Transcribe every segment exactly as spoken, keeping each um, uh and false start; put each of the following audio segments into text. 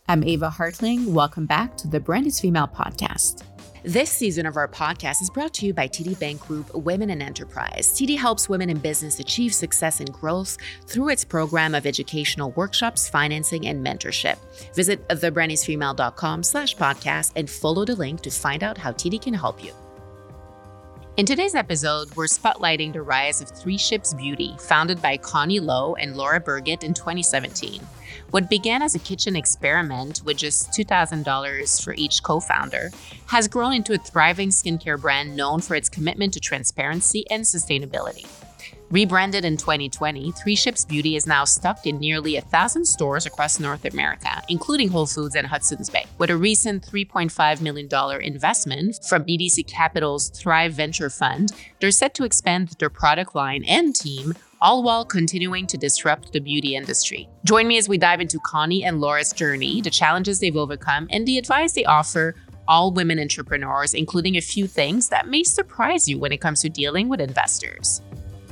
I'm Ava Hartling. Welcome back to the Brand is Female podcast. This season of our podcast is brought to you by T D Bank Group Women in Enterprise. T D helps women in business achieve success and growth through its program of educational workshops, financing, and mentorship. Visit thebrandisfemale.com slash podcast and follow the link to find out how T D can help you. In today's episode, we're spotlighting the rise of Three Ships Beauty, founded by Connie Lowe and Laura Burgett in twenty seventeen. What began as a kitchen experiment with just two thousand dollars for each co-founder has grown into a thriving skincare brand known for its commitment to transparency and sustainability. Rebranded in twenty twenty, Three Ships Beauty is now stocked in nearly a thousand stores across North America, including Whole Foods and Hudson's Bay. With a recent three point five million dollars investment from B D C Capital's Thrive Venture Fund, they're set to expand their product line and team, all while continuing to disrupt the beauty industry. Join me as we dive into Connie and Laura's journey, the challenges they've overcome, and the advice they offer all women entrepreneurs, including a few things that may surprise you when it comes to dealing with investors.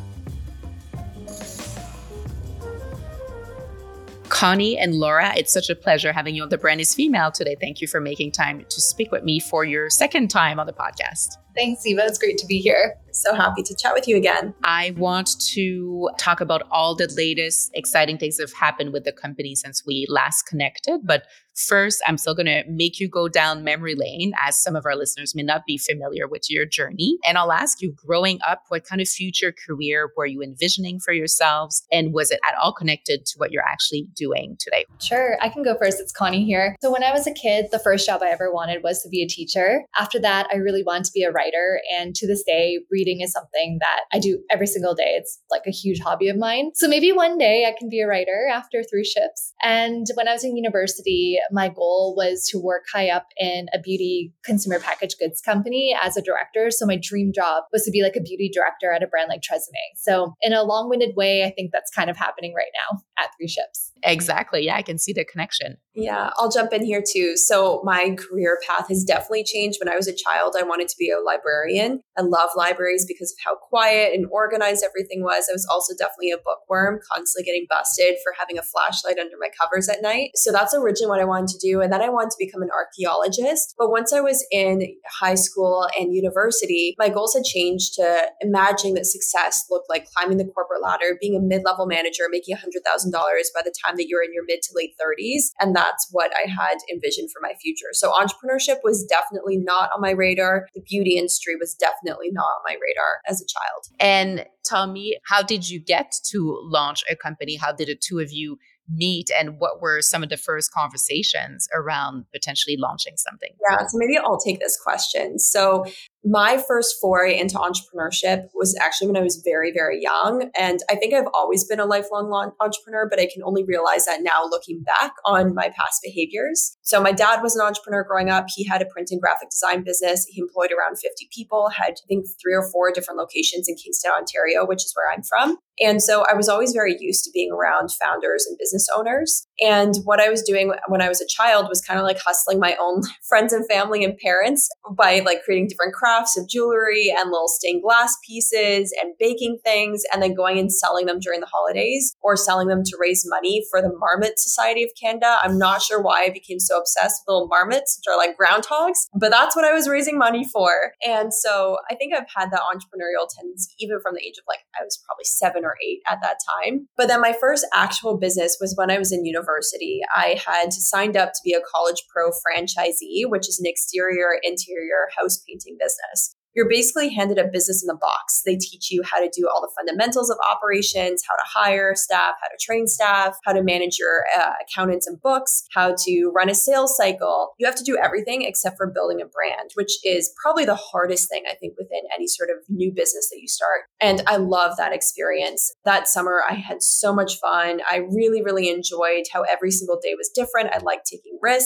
Connie and Laura, it's such a pleasure having you on The Brand is Female today. Thank you for making time to speak with me for your second time on the podcast. Thanks, Eva. It's great to be here. So happy to chat with you again. I want to talk about all the latest exciting things that have happened with the company since we last connected. But first, I'm still going to make you go down memory lane, as some of our listeners may not be familiar with your journey. And I'll ask you, growing up, what kind of future career were you envisioning for yourselves? And was it at all connected to what you're actually doing today? Sure. I can go first. It's Connie here. So when I was a kid, the first job I ever wanted was to be a teacher. After that, I really wanted to be a writer. And to this day, reading is something that I do every single day. It's like a huge hobby of mine. So maybe one day I can be a writer after Three Ships. And when I was in university, my goal was to work high up in a beauty consumer packaged goods company as a director. So my dream job was to be like a beauty director at a brand like Tresemme. So in a long-winded way, I think that's kind of happening right now at Three Ships. Exactly. Yeah, I can see the connection. Yeah, I'll jump in here too. So my career path has definitely changed. When I was a child, I wanted to be a librarian. I love libraries because of how quiet and organized everything was. I was also definitely a bookworm, constantly getting busted for having a flashlight under my covers at night. So that's originally what I wanted to do. And then I wanted to become an archaeologist. But once I was in high school and university, my goals had changed to imagining that success looked like climbing the corporate ladder, being a mid-level manager, making one hundred thousand dollars by the time that you're in your mid to late thirties. And that's what I had envisioned for my future. So entrepreneurship was definitely not on my radar. The beauty industry was definitely not on my radar as a child. And tell me, how did you get to launch a company? How did the two of you meet? And what were some of the first conversations around potentially launching something? Yeah, so maybe I'll take this question. So my first foray into entrepreneurship was actually when I was very, very young. And I think I've always been a lifelong laun- entrepreneur, but I can only realize that now looking back on my past behaviors. So my dad was an entrepreneur growing up. He had a print and graphic design business. He employed around fifty people, had I think three or four different locations in Kingston, Ontario, which is where I'm from. And so I was always very used to being around founders and business owners. And what I was doing when I was a child was kind of like hustling my own friends and family and parents by like creating different crafts of jewelry and little stained glass pieces and baking things, and then going and selling them during the holidays or selling them to raise money for the Marmot Society of Canada. I'm not sure why I became so obsessed with little marmots, which are like groundhogs, but that's what I was raising money for. And so I think I've had that entrepreneurial tendency even from the age of like, I was probably seven or eight at that time. But then my first actual business was when I was in university. I had signed up to be a College Pro franchisee, which is an exterior interior house painting business. You're basically handed a business in a box. They teach you how to do all the fundamentals of operations, how to hire staff, how to train staff, how to manage your uh, accountants and books, how to run a sales cycle. You have to do everything except for building a brand, which is probably the hardest thing, I think, within any sort of new business that you start. And I love that experience. That summer, I had so much fun. I really, really enjoyed how every single day was different. I liked taking risks.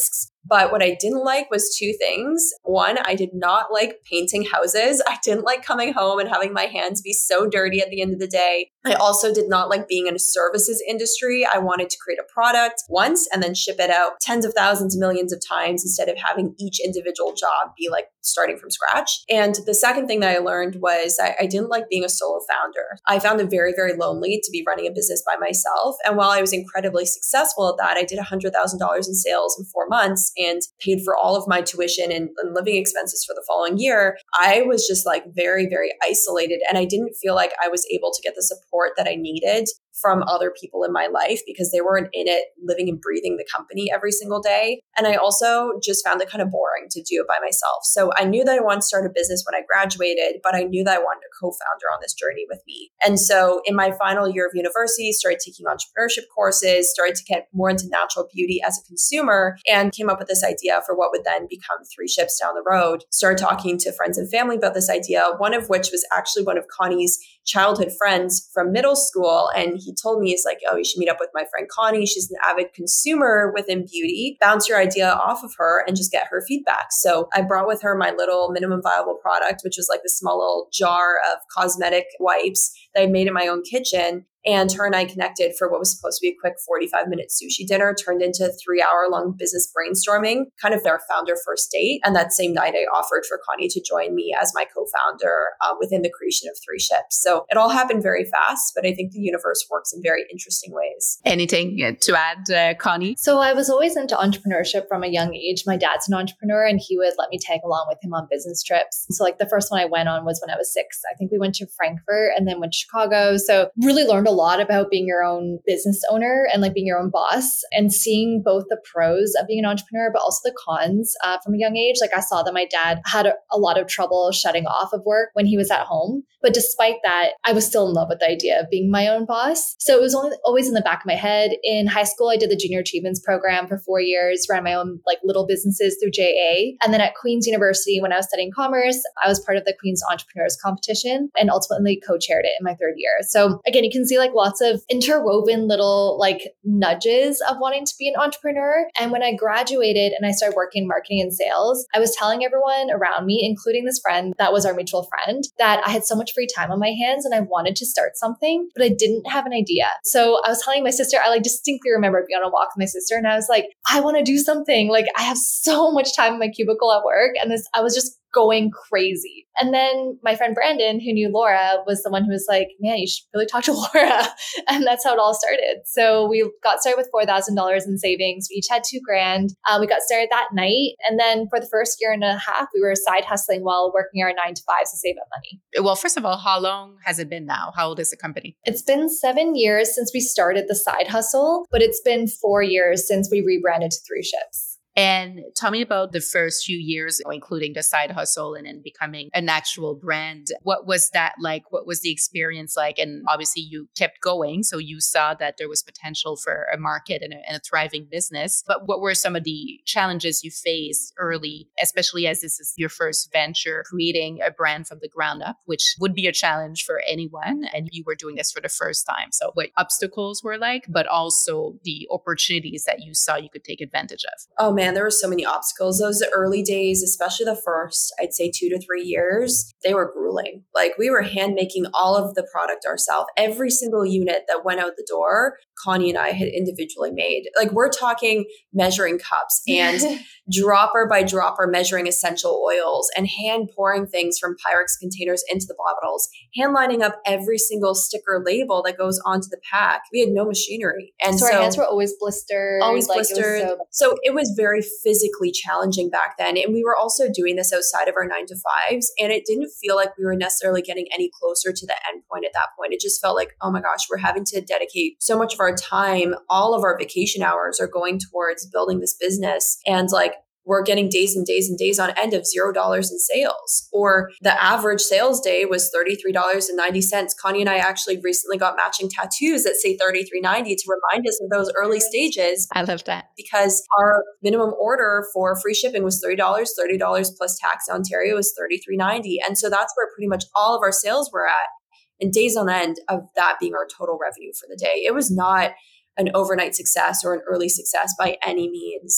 But what I didn't like was two things. One, I did not like painting houses. I didn't like coming home and having my hands be so dirty at the end of the day. I also did not like being in a services industry. I wanted to create a product once and then ship it out tens of thousands, millions of times instead of having each individual job be like starting from scratch. And the second thing that I learned was I, I didn't like being a solo founder. I found it very, very lonely to be running a business by myself. And while I was incredibly successful at that, I did one hundred thousand dollars in sales in four months and paid for all of my tuition and, and living expenses for the following year. I was just like very, very isolated. And I didn't feel like I was able to get the support that I needed from other people in my life because they weren't in it, living and breathing the company every single day. And I also just found it kind of boring to do it by myself. So I knew that I wanted to start a business when I graduated, but I knew that I wanted a co-founder on this journey with me. And so in my final year of university, started taking entrepreneurship courses, started to get more into natural beauty as a consumer, and came up with this idea for what would then become Three Ships down the road. Started talking to friends and family about this idea, one of which was actually one of Connie's childhood friends from middle school. And he told me, he's like, oh, you should meet up with my friend Connie. She's an avid consumer within beauty. Bounce your idea off of her and just get her feedback. So I brought with her my little minimum viable product, which was like this small little jar of cosmetic wipes that I made in my own kitchen. And her and I connected for what was supposed to be a quick forty-five minute sushi dinner, turned into a three hour long business brainstorming, kind of their founder first date. And that same night, I offered for Connie to join me as my co-founder uh, within the creation of Three Ships. So it all happened very fast, but I think the universe works in very interesting ways. Anything to add, uh, Connie? So I was always into entrepreneurship from a young age. My dad's an entrepreneur and he would let me tag along with him on business trips. So like the first one I went on was when I was six. I think we went to Frankfurt and then went to Chicago. So really learned a lot about being your own business owner and like being your own boss and seeing both the pros of being an entrepreneur, but also the cons uh, from a young age. Like I saw that my dad had a, a lot of trouble shutting off of work when he was at home. But despite that, I was still in love with the idea of being my own boss. So it was only, always in the back of my head. In high school, I did the Junior Achievements Program for four years, ran my own like little businesses through J A. And then at Queen's University, when I was studying commerce, I was part of the Queen's Entrepreneurs Competition and ultimately co-chaired it in my third year. So again, you can see like lots of interwoven little like nudges of wanting to be an entrepreneur. And when I graduated and I started working in marketing and sales, I was telling everyone around me, including this friend that was our mutual friend, that I had so much free time on my hands and I wanted to start something, but I didn't have an idea. So I was telling my sister, I like distinctly remember being on a walk with my sister and I was like, I want to do something. Like I have so much time in my cubicle at work. And this, I was just going crazy. And then my friend Brandon, who knew Laura, was the one who was like, man, you should really talk to Laura. And that's how it all started. So we got started with four thousand dollars in savings. We each had two grand. Um, we got started that night. And then for the first year and a half, we were side hustling while working our nine to fives to save up money. Well, first of all, how long has it been now? How old is the company? It's been seven years since we started the side hustle, but it's been four years since we rebranded to Three Ships. And tell me about the first few years, including the side hustle and then becoming an actual brand. What was that like? What was the experience like? And obviously you kept going. So you saw that there was potential for a market and a, and a thriving business. But what were some of the challenges you faced early, especially as this is your first venture, creating a brand from the ground up, which would be a challenge for anyone. And you were doing this for the first time. So what obstacles were like, but also the opportunities that you saw you could take advantage of. Oh, man. Man, there were so many obstacles. Those early days, especially the first, I'd say two to three years, they were grueling. Like we were hand making all of the product ourselves. Every single unit that went out the door, Connie and I had individually made. Like we're talking measuring cups and dropper by dropper measuring essential oils and hand pouring things from Pyrex containers into the bottles, hand lining up every single sticker label that goes onto the pack. We had no machinery. And so, so our hands were always blistered. Always like blistered. It so-, so it was very physically challenging back then. And we were also doing this outside of our nine to fives. And it didn't feel like we were necessarily getting any closer to the end point at that point. It just felt like, oh my gosh, we're having to dedicate so much of our time. All of our vacation hours are going towards building this business. And like, we're getting days and days and days on end of zero dollars in sales. Or the average sales day was thirty-three dollars and ninety cents. Connie and I actually recently got matching tattoos that say thirty-three ninety to remind us of those early stages. I love that. Because our minimum order for free shipping was thirty dollars, thirty dollars plus tax in Ontario was thirty-three ninety. And so that's where pretty much all of our sales were at. And days on end of that being our total revenue for the day. It was not an overnight success or an early success by any means.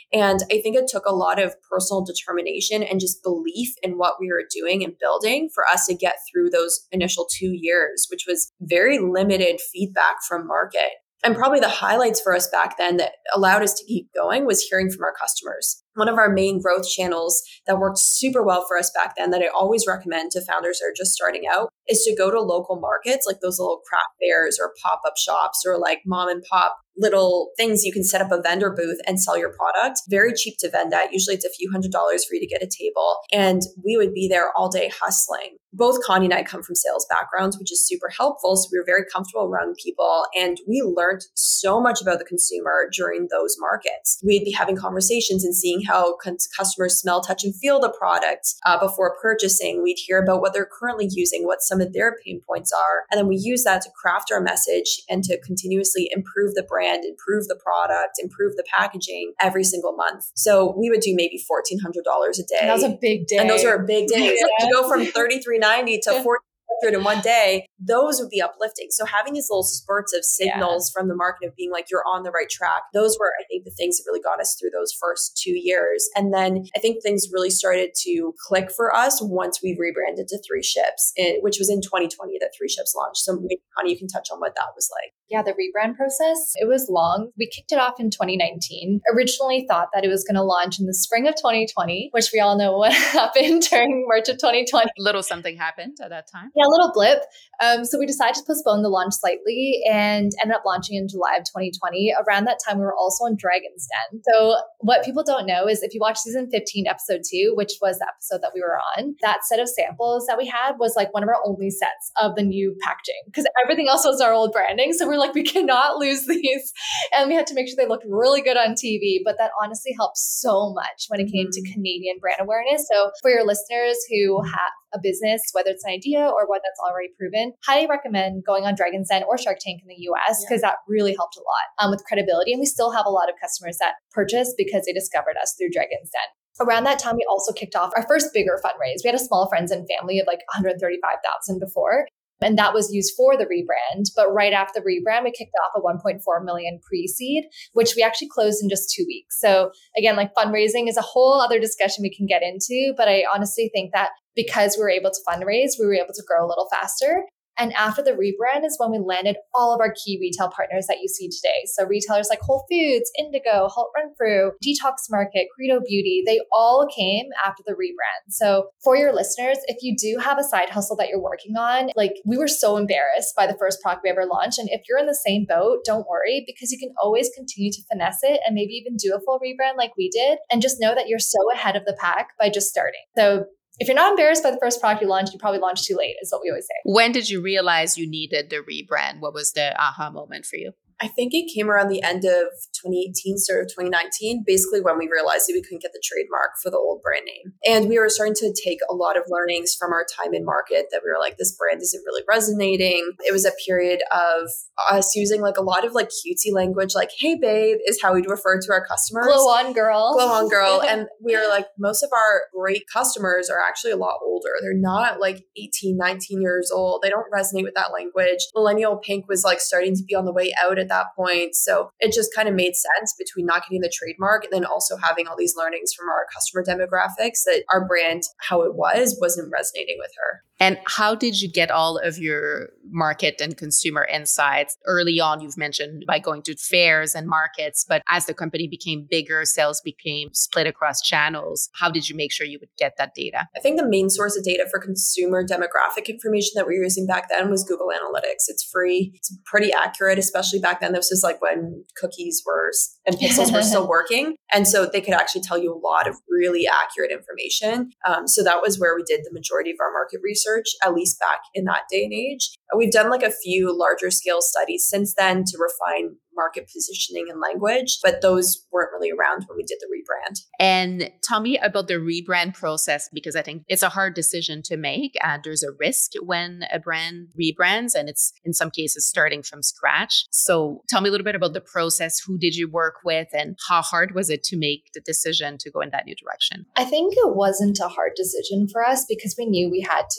And I think it took a lot of personal determination and just belief in what we were doing and building for us to get through those initial two years, which was very limited feedback from market. And probably the highlights for us back then that allowed us to keep going was hearing from our customers. One of our main growth channels that worked super well for us back then that I always recommend to founders that are just starting out is to go to local markets, like those little craft fairs or pop-up shops or like mom and pop little things you can set up a vendor booth and sell your product. Very cheap to vend at. Usually it's a few hundred dollars for you to get a table. And we would be there all day hustling. Both Connie and I come from sales backgrounds, which is super helpful. So we were very comfortable around people. And we learned so much about the consumer during those markets. We'd be having conversations and seeing how customers smell, touch, and feel the product uh, before purchasing. We'd hear about what they're currently using, what some of their pain points are. And then we use that to craft our message and to continuously improve the brand, improve the product, improve the packaging every single month. So we would do maybe fourteen hundred dollars a day. And that was a big day. And those are big days. Yeah. To go from thirty-three ninety to fourteen hundred in one day, those would be uplifting. So having these little spurts of signals yeah. from the market of being like, you're on the right track, those were, I think, the things that really got us through those first two years. And then I think things really started to click for us once we rebranded to Three Ships, which was in twenty twenty that Three Ships launched. So maybe, Connie, you can touch on what that was like. Yeah, the rebrand process, it was long. We kicked it off in twenty nineteen. Originally thought that it was going to launch in the spring of twenty twenty, which we all know what happened during March of twenty twenty. Little something happened at that time. Yeah, a little blip. Um, so we decided to postpone the launch slightly and ended up launching in July of twenty twenty. Around that time, we were also on Dragon's Den. So what people don't know is if you watch season fifteen, episode two, which was the episode that we were on, that set of samples that we had was like one of our only sets of the new packaging because everything else was our old branding. So we're like, we cannot lose these. And we had to make sure they looked really good on T V. But that honestly helped so much when it came mm-hmm. to Canadian brand awareness. So for your listeners who have a business, whether it's an idea or one that's already proven, highly recommend going on Dragon's Den or Shark Tank in the U S because yeah. that really helped a lot um, with credibility. And we still have a lot of customers that purchase because they discovered us through Dragon's Den. Around that time, we also kicked off our first bigger fundraise. We had a small friends and family of like one hundred thirty-five thousand before. And that was used for the rebrand. But right after the rebrand, we kicked off a one point four million pre-seed, which we actually closed in just two weeks. So again, like fundraising is a whole other discussion we can get into. But I honestly think that because we were able to fundraise, we were able to grow a little faster. And after the rebrand is when we landed all of our key retail partners that you see today. So retailers like Whole Foods, Indigo, Halt Renfrew, Detox Market, Credo Beauty, they all came after the rebrand. So for your listeners, if you do have a side hustle that you're working on, like we were so embarrassed by the first product we ever launched. And if you're in the same boat, don't worry because you can always continue to finesse it and maybe even do a full rebrand like we did. And just know that you're so ahead of the pack by just starting. So if you're not embarrassed by the first product you launched, you probably launched too late, is what we always say. When did you realize you needed the rebrand? What was the aha moment for you? I think it came around the end of twenty eighteen, start of twenty nineteen, basically when we realized that we couldn't get the trademark for the old brand name. And we were starting to take a lot of learnings from our time in market that we were like, this brand isn't really resonating. It was a period of us using like a lot of like cutesy language, like, hey babe, is how we'd refer to our customers. Glow on girl. Glow on girl. And we were like, most of our great customers are actually a lot older. They're not like eighteen, nineteen years old. They don't resonate with that language. Millennial pink was like starting to be on the way out at that point. So it just kind of made sense between not getting the trademark and then also having all these learnings from our customer demographics that our brand, how it was, wasn't resonating with her. And how did you get all of your market and consumer insights? Early on, you've mentioned by going to fairs and markets, but as the company became bigger, sales became split across channels. How did you make sure you would get that data? I think the main source of data for consumer demographic information that we were using back then was Google Analytics. It's free. It's pretty accurate, especially back then. This was like when cookies were and pixels were still working. And so they could actually tell you a lot of really accurate information. Um, so that was where we did the majority of our market research, at least back in that day and age. We've done like a few larger scale studies since then to refine market positioning and language, but those weren't really around when we did the rebrand. And tell me about the rebrand process, because I think it's a hard decision to make. And there's a risk when a brand rebrands, and it's in some cases starting from scratch. So tell me a little bit about the process. Who did you work with and how hard was it to make the decision to go in that new direction? I think it wasn't a hard decision for us because we knew we had to.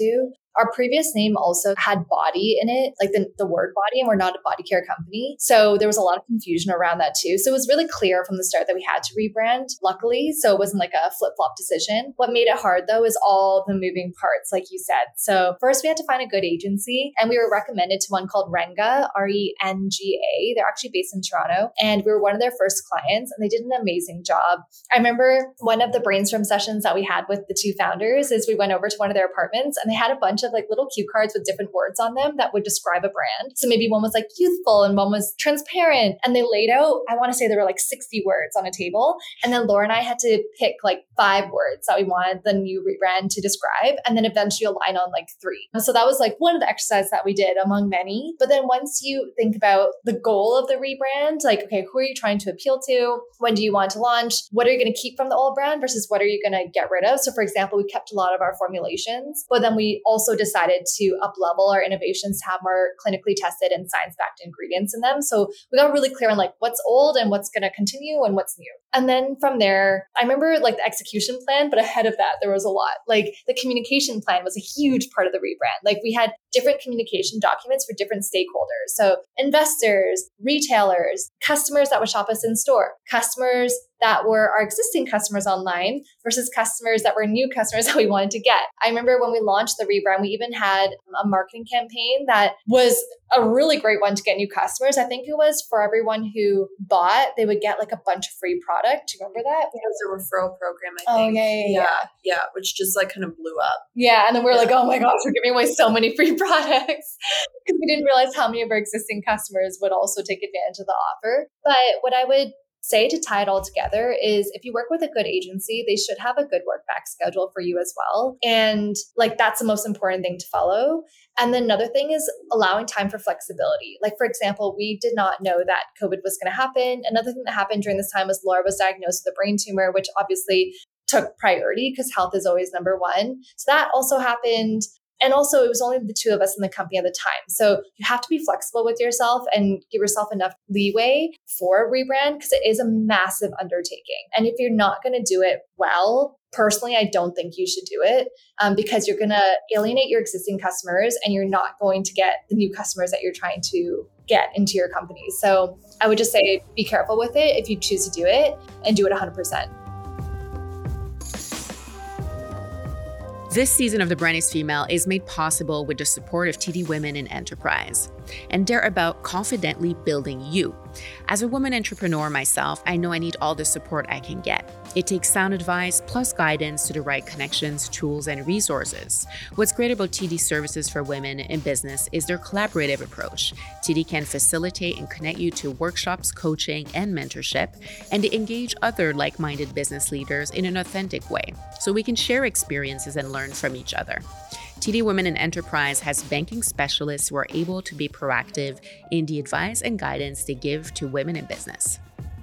Our previous name also had body in it, like the, the word body, and we're not a body care company. So there was a lot of confusion around that too. So it was really clear from the start that we had to rebrand, luckily. So it wasn't like a flip-flop decision. What made it hard though is all the moving parts, like you said. So first we had to find a good agency, and we were recommended to one called Renga, R E N G A. They're actually based in Toronto, and we were one of their first clients, and they did an amazing job. I remember one of the brainstorm sessions that we had with the two founders is we went over to one of their apartments, and they had a bunch of like little cue cards with different words on them that would describe a brand. So maybe one was like youthful and one was transparent, and they laid out, I want to say there were like sixty words on a table, and then Laura and I had to pick like five words that we wanted the new rebrand to describe, and then eventually align on like three. So that was like one of the exercises that we did among many. But then once you think about the goal of the rebrand, like, okay, who are you trying to appeal to? When do you want to launch? What are you going to keep from the old brand versus what are you going to get rid of? So for example, we kept a lot of our formulations, but then we also decided to up level our innovations to have more clinically tested and science-backed ingredients in them. So we got really clear on like what's old and what's going to continue and what's new. And then from there, I remember like the execution plan, but ahead of that, there was a lot. Like the communication plan was a huge part of the rebrand. Like we had different communication documents for different stakeholders. So investors, retailers, customers that would shop us in store, customers that were our existing customers online versus customers that were new customers that we wanted to get. I remember when we launched the rebrand, we even had a marketing campaign that was a really great one to get new customers. I think it was for everyone who bought, they would get like a bunch of free product. Do you remember that? It was a referral program, I Oh, think. yeah, yeah, yeah, yeah. yeah, which just like kind of blew up. Yeah. And then we were Yeah. like, oh my gosh, we're giving away so many free products because we didn't realize how many of our existing customers would also take advantage of the offer. But what I would say to tie it all together is if you work with a good agency, they should have a good work back schedule for you as well. And like, that's the most important thing to follow. And then another thing is allowing time for flexibility. Like, for example, we did not know that COVID was going to happen. Another thing that happened during this time was Laura was diagnosed with a brain tumor, which obviously took priority because health is always number one. So that also happened. And also, it was only the two of us in the company at the time. So you have to be flexible with yourself and give yourself enough leeway for a rebrand because it is a massive undertaking. And if you're not going to do it well, personally, I don't think you should do it um, because you're going to alienate your existing customers and you're not going to get the new customers that you're trying to get into your company. So I would just say be careful with it if you choose to do it and do it one hundred percent. This season of The Brand is Female is made possible with the support of T D Women in Enterprise, and they're about confidently building you. As a woman entrepreneur myself, I know I need all the support I can get. It takes sound advice plus guidance to the right connections, tools, and resources. What's great about T D services for women in business is their collaborative approach. T D can facilitate and connect you to workshops, coaching, and mentorship, and they engage other like-minded business leaders in an authentic way, so we can share experiences and learn from each other. T D Women in Enterprise has banking specialists who are able to be proactive in the advice and guidance they give to women in business.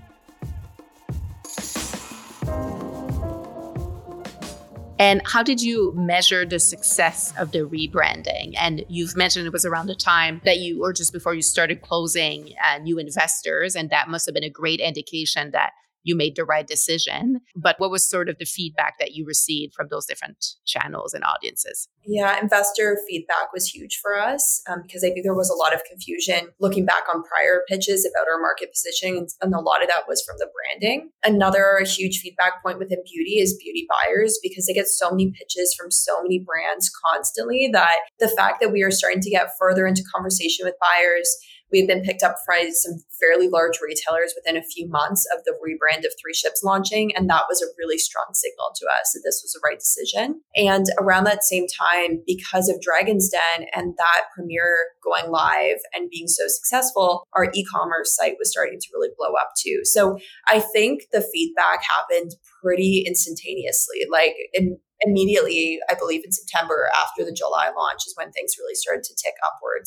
And how did you measure the success of the rebranding? And you've mentioned it was around the time that you, or just before you started closing uh, new investors, and that must have been a great indication that you made the right decision. But what was sort of the feedback that you received from those different channels and audiences? Yeah, investor feedback was huge for us um, because I think there was a lot of confusion looking back on prior pitches about our market positioning, and, and a lot of that was from the branding. Another huge feedback point within beauty is beauty buyers, because they get so many pitches from so many brands constantly that the fact that we are starting to get further into conversation with buyers, we've been picked up by some fairly large retailers within a few months of the rebrand of Three Ships launching. And that was a really strong signal to us that this was the right decision. And around that same time, because of Dragon's Den and that premiere going live and being so successful, our e-commerce site was starting to really blow up too. So I think the feedback happened pretty instantaneously. Like in, immediately, I believe in September after the July launch is when things really started to tick upwards.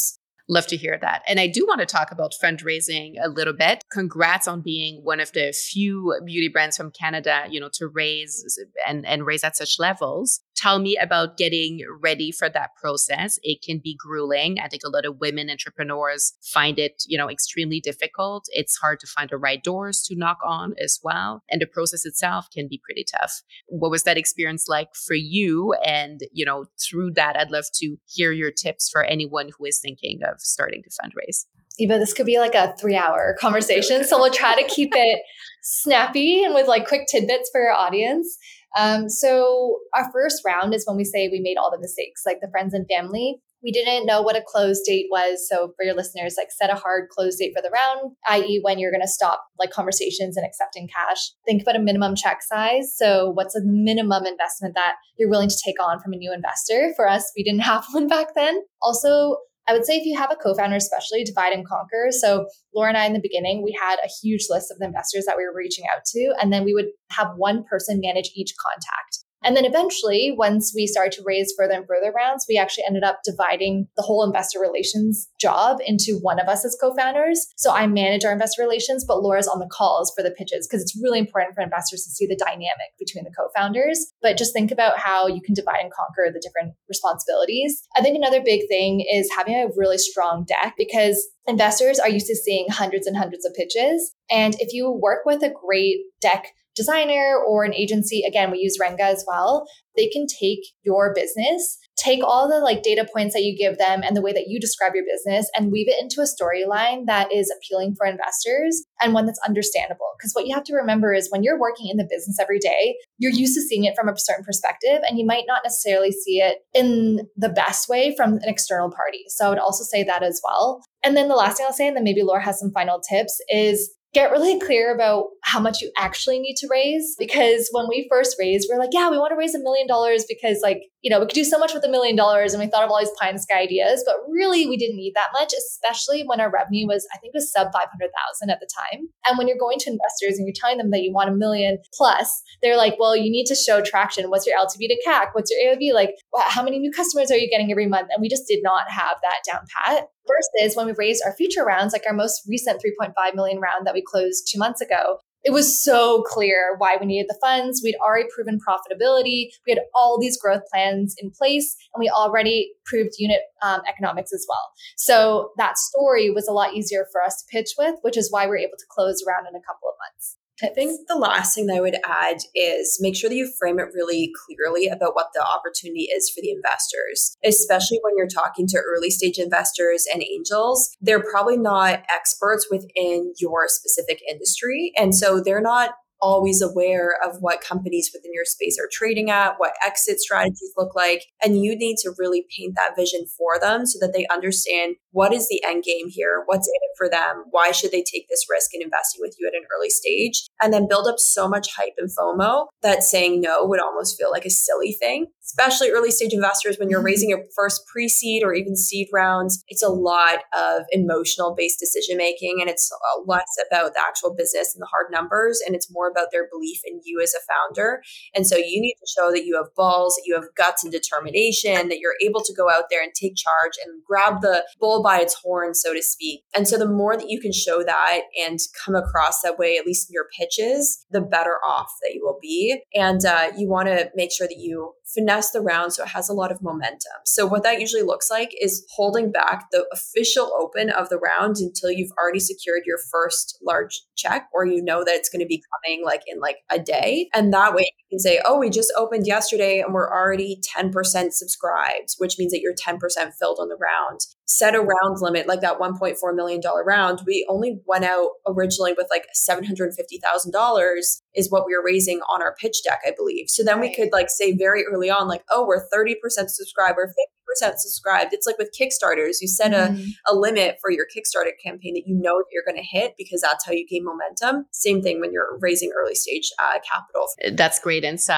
Love to hear that. And I do want to talk about fundraising a little bit. Congrats on being one of the few beauty brands from Canada, you know, to raise and, and raise at such levels. Tell me about getting ready for that process. It can be grueling. I think a lot of women entrepreneurs find it, you know, extremely difficult. It's hard to find the right doors to knock on as well. And the process itself can be pretty tough. What was that experience like for you? And, you know, through that, I'd love to hear your tips for anyone who is thinking of starting to fundraise. Eva, this could be like a three hour conversation. So we'll try to keep it snappy and with like quick tidbits for your audience. Um, so our first round is when we say we made all the mistakes, like the friends and family. We didn't know what a close date was. So for your listeners, like set a hard close date for the round, that is when you're going to stop like conversations and accepting cash. Think about a minimum check size. So what's a minimum investment that you're willing to take on from a new investor? For us, we didn't have one back then. Also, I would say if you have a co-founder, especially divide and conquer. So Laura and I, in the beginning, we had a huge list of the investors that we were reaching out to, and then we would have one person manage each contact. And then eventually, once we started to raise further and further rounds, we actually ended up dividing the whole investor relations job into one of us as co-founders. So I manage our investor relations, but Laura's on the calls for the pitches because it's really important for investors to see the dynamic between the co-founders. But just think about how you can divide and conquer the different responsibilities. I think another big thing is having a really strong deck because investors are used to seeing hundreds and hundreds of pitches. And if you work with a great deck designer or an agency, again, we use Renga as well, they can take your business, take all the like data points that you give them and the way that you describe your business and weave it into a storyline that is appealing for investors and one that's understandable. Because what you have to remember is when you're working in the business every day, you're used to seeing it from a certain perspective and you might not necessarily see it in the best way from an external party. So I would also say that as well. And then the last thing I'll say, and then maybe Laura has some final tips, is get really clear about how much you actually need to raise. Because when we first raised, we're like, yeah, we want to raise a million dollars because like, you know, we could do so much with a million dollars. And we thought of all these pie in the sky ideas, but really we didn't need that much, especially when our revenue was, I think it was sub five hundred thousand at the time. And when you're going to investors and you're telling them that you want a million plus, they're like, well, you need to show traction. What's your L T V to C A C? What's your A O V? Like, how many new customers are you getting every month? And we just did not have that down pat. Versus when we raised our future rounds, like our most recent three point five million round that we closed two months ago, it was so clear why we needed the funds. We'd already proven profitability. We had all these growth plans in place, and we already proved unit um, economics as well. So that story was a lot easier for us to pitch with, which is why we're able to close around in a couple of months. I think the last thing that I would add is make sure that you frame it really clearly about what the opportunity is for the investors, especially when you're talking to early stage investors and angels. They're probably not experts within your specific industry. And so they're not always aware of what companies within your space are trading at, what exit strategies look like. And you need to really paint that vision for them so that they understand what is the end game here, what's in it for them, why should they take this risk in investing with you at an early stage, and then build up so much hype and FOMO that saying no would almost feel like a silly thing. Especially early stage investors, when you're raising your first pre-seed or even seed rounds, it's a lot of emotional based decision making, and it's less about the actual business and the hard numbers, and it's more about their belief in you as a founder. And so you need to show that you have balls, that you have guts and determination, that you're able to go out there and take charge and grab the bull by its horn, so to speak. And so the more that you can show that and come across that way, at least in your pitches, the better off that you will be. And uh, you want to make sure that you finesse the round so it has a lot of momentum. So what that usually looks like is holding back the official open of the round until you've already secured your first large check, or you know that it's going to be coming like in like a day. And that way you can say, oh, we just opened yesterday and we're already ten percent subscribed, which means that you're ten percent filled on the round. Set a round limit, like that one point four million dollars round. We only went out originally with like seven hundred fifty thousand dollars is what we were raising on our pitch deck, I believe. So then we could like say very early on, like, oh, we're thirty percent subscribed, we're fifty percent subscribed. It's like with Kickstarters, you set mm-hmm. a, a limit for your Kickstarter campaign that you know that you're going to hit because that's how you gain momentum. Same thing when you're raising early stage uh, capital. That's great insights.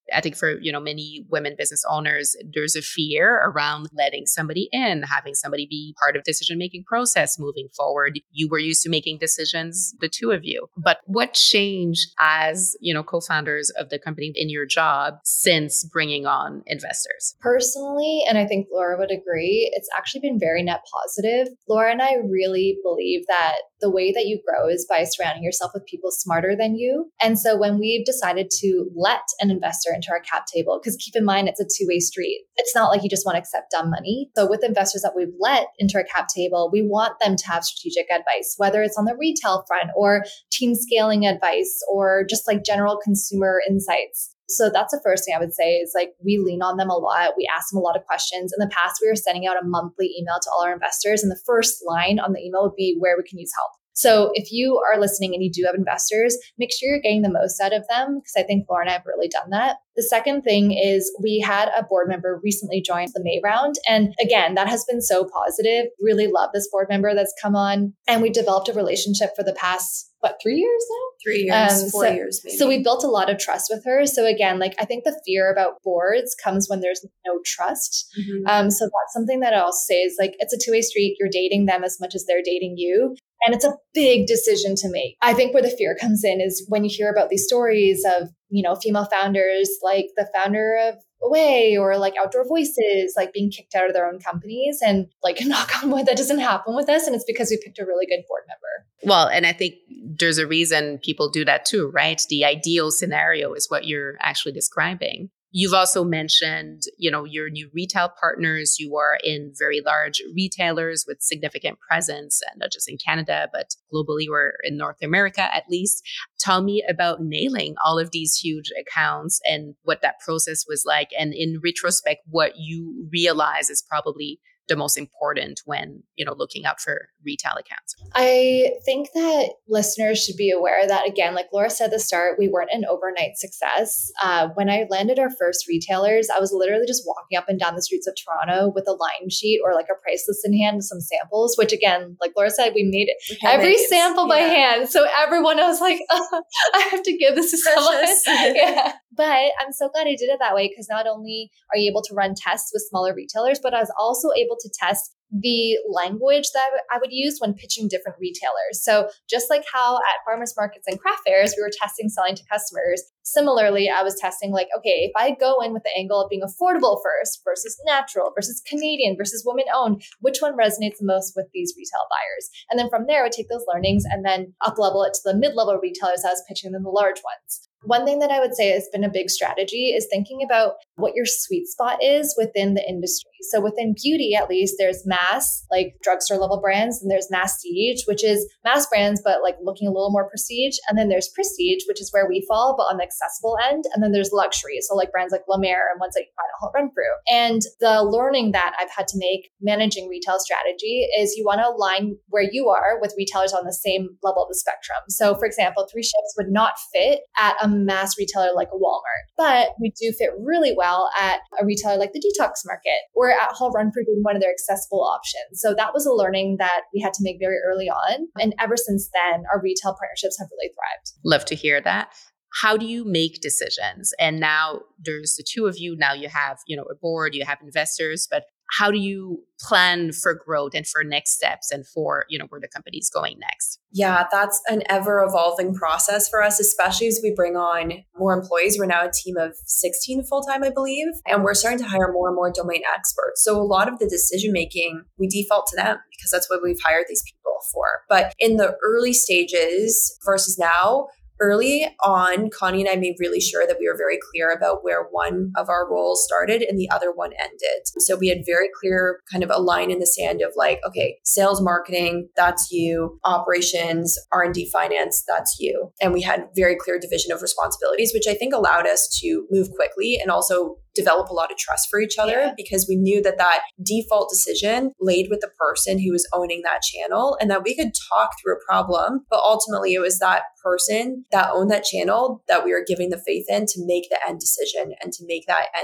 I think for, you know, many women business owners, there's a fear around letting somebody in, having somebody be part of decision-making process moving forward. You were used to making decisions, the two of you. But what changed as, you know, co-founders of the company in your job since bringing on investors? Personally, and I think Laura would agree, it's actually been very net positive. Laura and I really believe that the way that you grow is by surrounding yourself with people smarter than you. And so when we've decided to let an investor into our cap table, because keep in mind, it's a two-way street. It's not like you just want to accept dumb money. So with investors that we've let into our cap table, we want them to have strategic advice, whether it's on the retail front or team scaling advice or just like general consumer insights. So that's the first thing I would say is like we lean on them a lot. We ask them a lot of questions. In the past, we were sending out a monthly email to all our investors. And the first line on the email would be where we can use help. So if you are listening and you do have investors, make sure you're getting the most out of them, because I think Laura and I have really done that. The second thing is we had a board member recently join the May round. And again, that has been so positive. Really love this board member that's come on. And we developed a relationship for the past, what, three years now? Three years, um, four so, years maybe. So we built a lot of trust with her. So again, like I think the fear about boards comes when there's no trust. Mm-hmm. Um, so that's something that I'll say is like, it's a two-way street. You're dating them as much as they're dating you. And it's a big decision to make. I think where the fear comes in is when you hear about these stories of, you know, female founders, like the founder of Away or like Outdoor Voices, like being kicked out of their own companies, and like knock on wood, that doesn't happen with us. And it's because we picked a really good board member. Well, and I think there's a reason people do that too, right? The ideal scenario is what you're actually describing. You've also mentioned, you know, your new retail partners. You are in very large retailers with significant presence, and not just in Canada, but globally or in North America at least. Tell me about nailing all of these huge accounts and what that process was like. And in retrospect, what you realize is probably the most important when, you know, looking out for retail accounts? I think that listeners should be aware that, again, like Laura said at the start, we weren't an overnight success. Uh, when I landed our first retailers, I was literally just walking up and down the streets of Toronto with a line sheet or like a price list in hand with some samples, which again, like Laura said, we made it we every make sample it. by yeah. hand. So everyone, I was like, oh, I have to give this to someone. yeah. But I'm so glad I did it that way, because not only are you able to run tests with smaller retailers, but I was also able to test the language that I would use when pitching different retailers. So just like how at farmers markets and craft fairs, we were testing selling to customers. Similarly, I was testing like, okay, if I go in with the angle of being affordable first versus natural versus Canadian versus women owned, which one resonates the most with these retail buyers? And then from there, I would take those learnings and then up level it to the mid-level retailers I was pitching them the large ones. One thing that I would say has been a big strategy is thinking about what your sweet spot is within the industry. So within beauty, at least, there's mass, like drugstore level brands, and there's masstige, which is mass brands, but like looking a little more prestige. And then there's prestige, which is where we fall, but on the accessible end. And then there's luxury. So like brands like La Mer and ones that you find at Holt Renfrew. And the learning that I've had to make managing retail strategy is you want to align where you are with retailers on the same level of the spectrum. So for example, Three Ships would not fit at a mass retailer like a Walmart, but we do fit really well at a retailer like the Detox Market or at Holt Renfrew being one of their accessible options. So that was a learning that we had to make very early on. And ever since then, our retail partnerships have really thrived. Love to hear that. How do you make decisions? And now there's the two of you. Now you have, you know, a board, you have investors, but how do you plan for growth and for next steps and for, you know, where the company's going next? Yeah, that's an ever evolving process for us, especially as we bring on more employees. We're now a team of sixteen full-time, I believe, and we're starting to hire more and more domain experts. So a lot of the decision making, we default to them because that's what we've hired these people for. But in the early stages versus now, early on, Connie and I made really sure that we were very clear about where one of our roles started and the other one ended. So we had very clear kind of a line in the sand of like, okay, sales marketing, that's you. Operations, R and D finance, that's you. And we had very clear division of responsibilities, which I think allowed us to move quickly and also develop a lot of trust for each other yeah. because we knew that that default decision laid with the person who was owning that channel and that we could talk through a problem, but ultimately it was that person that owned that channel that we were giving the faith in to make the end decision and to make that end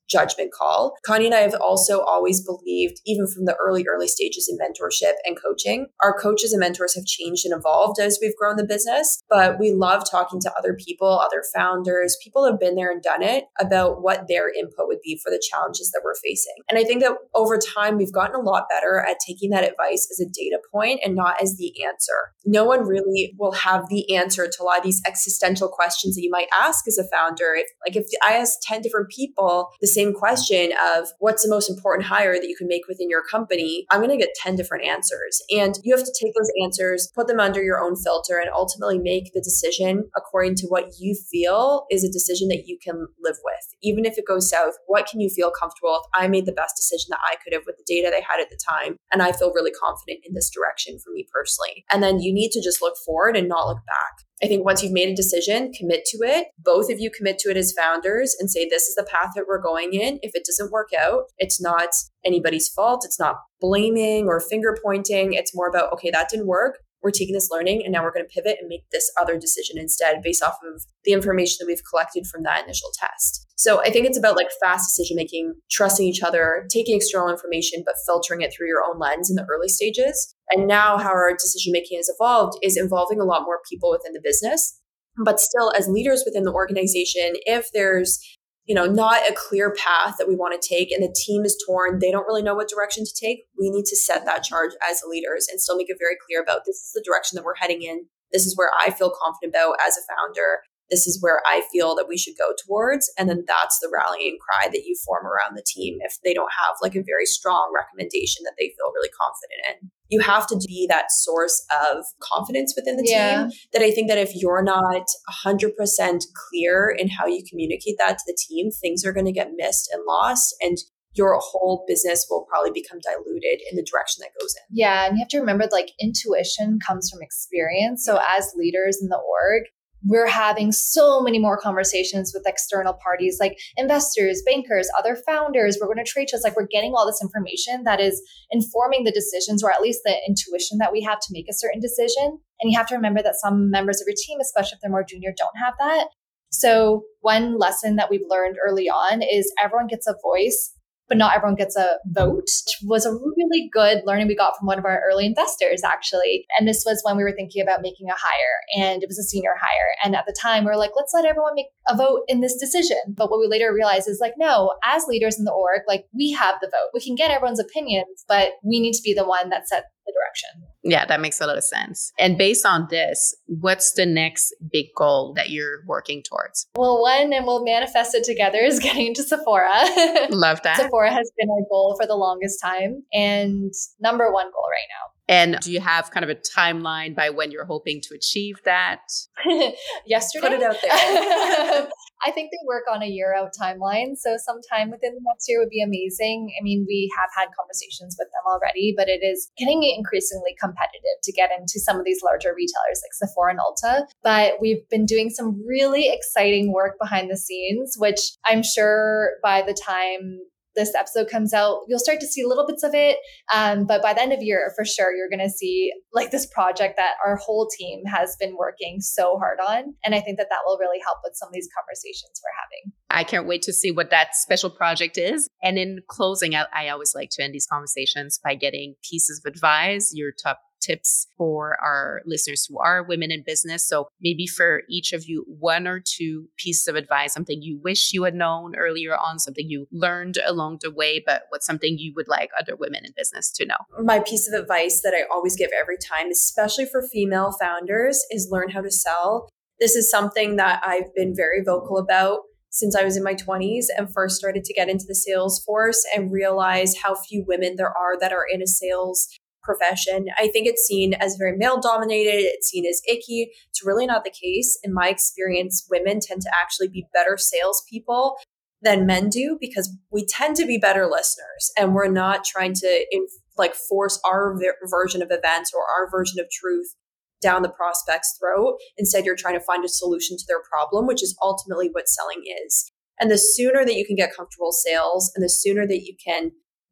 judgment call. Connie and I have also always believed, even from the early, early stages in mentorship and coaching, our coaches and mentors have changed and evolved as we've grown the business. But we love talking to other people, other founders, people who have been there and done it, about what their input would be for the challenges that we're facing. And I think that over time, we've gotten a lot better at taking that advice as a data point and not as the answer. No one really will have the answer to a lot of these existential questions that you might ask as a founder. If, like if I ask ten different people the same question of what's the most important hire that you can make within your company, I'm going to get ten different answers. And you have to take those answers, put them under your own filter, and ultimately make the decision according to what you feel is a decision that you can live with. Even if it goes south, what can you feel comfortable with? I made the best decision that I could have with the data they had at the time. And I feel really confident in this direction for me personally. And then you need to just look forward and not look back. I think once you've made a decision, commit to it. Both of you commit to it as founders and say, this is the path that we're going in. If it doesn't work out, it's not anybody's fault. It's not blaming or finger pointing. It's more about, okay, that didn't work. We're taking this learning and now we're going to pivot and make this other decision instead based off of the information that we've collected from that initial test. So I think it's about like fast decision making, trusting each other, taking external information, but filtering it through your own lens in the early stages. And now how our decision making has evolved is involving a lot more people within the business. But still, as leaders within the organization, if there's you know, not a clear path that we want to take and the team is torn, they don't really know what direction to take, we need to set that charge as leaders and still make it very clear about this is the direction that we're heading in. This is where I feel confident about as a founder. This is where I feel that we should go towards. And then that's the rallying cry that you form around the team if they don't have like a very strong recommendation that they feel really confident in. You have to be that source of confidence within the yeah. team that I think that if you're not one hundred percent clear in how you communicate that to the team, things are going to get missed and lost. And your whole business will probably become diluted in the direction that goes in. Yeah. And you have to remember like intuition comes from experience. So as leaders in the org, we're having so many more conversations with external parties like investors, bankers, other founders. We're going to trade shows. Like we're getting all this information that is informing the decisions or at least the intuition that we have to make a certain decision. And you have to remember that some members of your team, especially if they're more junior, don't have that. So one lesson that we've learned early on is everyone gets a voice, but not everyone gets a vote, which was a really good learning we got from one of our early investors, actually. And this was when we were thinking about making a hire, and it was a senior hire. And at the time, we were like, let's let everyone make a vote in this decision. But what we later realized is like, no, as leaders in the org, like we have the vote. We can get everyone's opinions, but we need to be the one that sets the direction. Yeah, that makes a lot of sense. And based on this, what's the next big goal that you're working towards? Well, one, and we'll manifest it together, is getting into Sephora. Love that. Sephora has been our goal for the longest time and number one goal right now. And do you have kind of a timeline by when you're hoping to achieve that? Yesterday. Put it out there. I think they work on a year out timeline. So sometime within the next year would be amazing. I mean, we have had conversations with them already, but it is getting increasingly competitive to get into some of these larger retailers like Sephora and Ulta. But we've been doing some really exciting work behind the scenes, which I'm sure by the time this episode comes out, you'll start to see little bits of it. Um, but by the end of the year, for sure, you're going to see like this project that our whole team has been working so hard on. And I think that that will really help with some of these conversations we're having. I can't wait to see what that special project is. And in closing, I, I always like to end these conversations by getting pieces of advice, your top tips for our listeners who are women in business. So maybe for each of you, one or two pieces of advice, something you wish you had known earlier on, something you learned along the way, but what's something you would like other women in business to know? My piece of advice that I always give every time, especially for female founders, is learn how to sell. This is something that I've been very vocal about since I was in my twenties and first started to get into the sales force and realize how few women there are that are in a sales profession. I think it's seen as very male dominated. It's seen as icky. It's really not the case. In my experience, women tend to actually be better salespeople than men do because we tend to be better listeners and we're not trying to inf- like force our ver- version of events or our version of truth down the prospect's throat. Instead, you're trying to find a solution to their problem, which is ultimately what selling is. And the sooner that you can get comfortable sales and the sooner that you can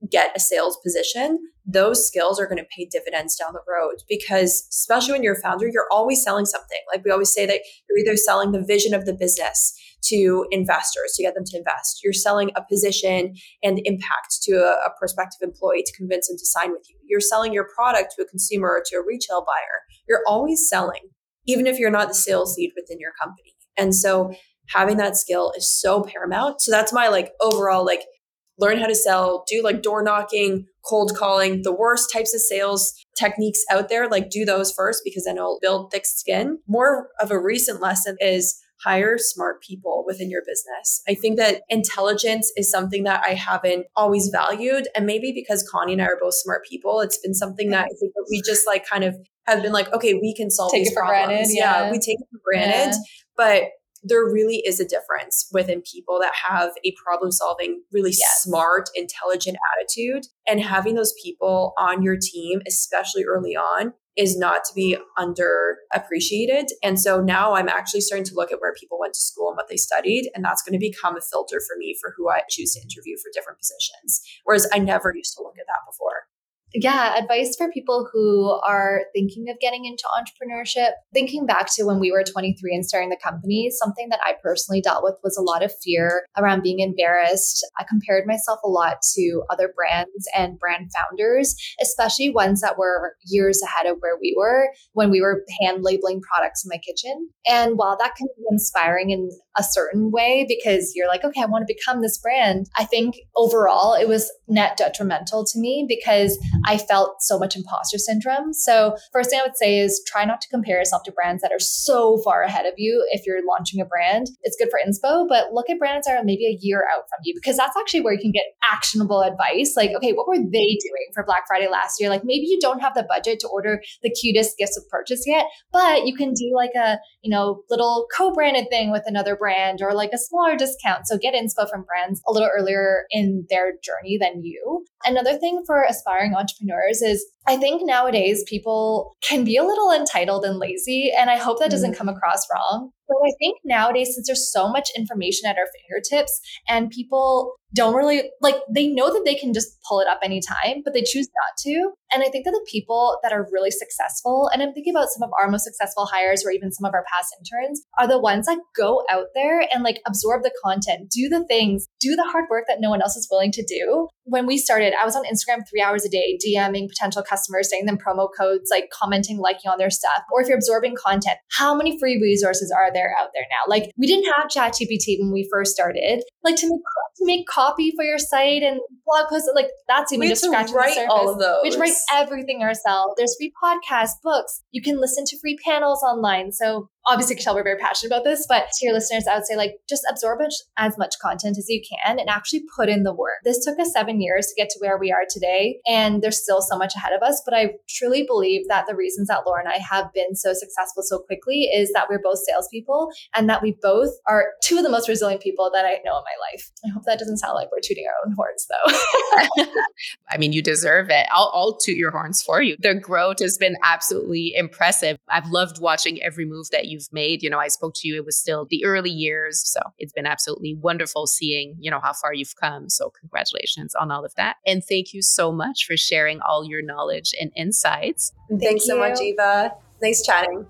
get a sales position, those skills are going to pay dividends down the road, because especially when you're a founder, you're always selling something. Like we always say that you're either selling the vision of the business to investors to get them to invest. You're selling a position and impact to a, a prospective employee to convince them to sign with you. You're selling your product to a consumer or to a retail buyer. You're always selling, even if you're not the sales lead within your company. And so having that skill is so paramount. So that's my like overall, like learn how to sell, do like door knocking, cold calling, the worst types of sales techniques out there. Like do those first, because then it'll build thick skin. More of a recent lesson is hire smart people within your business. I think that intelligence is something that I haven't always valued. And maybe because Connie and I are both smart people, it's been something that I think that we just like kind of have been like, okay, we can solve take these it for problems. Granted, yeah. yeah, we take it for granted. Yeah. But there really is a difference within people that have a problem solving, really yes. smart, intelligent attitude. And having those people on your team, especially early on, is not to be underappreciated. And so now I'm actually starting to look at where people went to school and what they studied. And that's going to become a filter for me for who I choose to interview for different positions. Whereas I never used to look at that before. Yeah, advice for people who are thinking of getting into entrepreneurship. Thinking back to when we were twenty-three and starting the company, something that I personally dealt with was a lot of fear around being embarrassed. I compared myself a lot to other brands and brand founders, especially ones that were years ahead of where we were when we were hand labeling products in my kitchen. And while that can be inspiring in a certain way, because you're like, okay, I want to become this brand, I think overall it was net detrimental to me because I felt so much imposter syndrome. So first thing I would say is try not to compare yourself to brands that are so far ahead of you. If you're launching a brand, it's good for inspo, but look at brands that are maybe a year out from you, because that's actually where you can get actionable advice. Like, okay, what were they doing for Black Friday last year? Like maybe you don't have the budget to order the cutest gifts of purchase yet, but you can do like a, you know, little co-branded thing with another brand or like a smaller discount. So get inspo from brands a little earlier in their journey than you. Another thing for aspiring entrepreneurs is I think nowadays people can be a little entitled and lazy, and I hope that doesn't come across wrong. But I think nowadays, since there's so much information at our fingertips and people don't really like, they know that they can just pull it up anytime, but they choose not to. And I think that the people that are really successful, and I'm thinking about some of our most successful hires or even some of our past interns, are the ones that go out there and like absorb the content, do the things, do the hard work that no one else is willing to do. When we started, I was on Instagram three hours a day, DMing potential customers, saying them promo codes, like commenting, liking on their stuff. Or if you're absorbing content, how many free resources are there out there now? Like we didn't have ChatGPT when we first started. Like to make to make copy for your site and blog posts, like that's even just scratching the surface. All of those. We had to write everything ourselves. There's free podcasts, books. You can listen to free panels online. So obviously, Kashelle, we're very passionate about this, but to your listeners, I would say like just absorb as much content as you can and actually put in the work. This took us seven years to get to where we are today, and there's still so much ahead of us. But I truly believe that the reasons that Laura and I have been so successful so quickly is that we're both salespeople and that we both are two of the most resilient people that I know in my life. I hope that doesn't sound like we're tooting our own horns, though. I mean, you deserve it. I'll, I'll toot your horns for you. The growth has been absolutely impressive. I've loved watching every move that you've made. You know, I spoke to you, it was still the early years. So it's been absolutely wonderful seeing, you know, how far you've come. So congratulations on all of that. And thank you so much for sharing all your knowledge and insights. Thank Thanks you. so much, Eva. Nice chatting.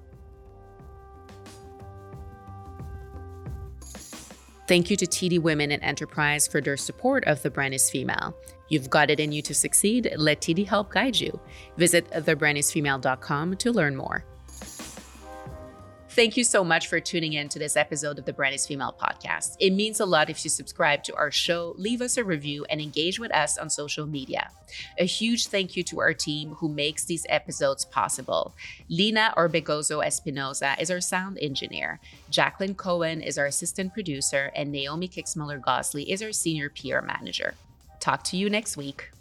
Thank you to T D Women in Enterprise for their support of The Brand is Female. You've got it in you to succeed. Let T D help guide you. Visit the brand is female dot com to learn more. Thank you so much for tuning in to this episode of the Brand is Female podcast. It means a lot if you subscribe to our show, leave us a review, and engage with us on social media. A huge thank you to our team who makes these episodes possible. Lina Orbegozo Espinoza is our sound engineer. Jacqueline Cohen is our assistant producer, and Naomi Kixmuller-Gosley is our senior P R manager. Talk to you next week.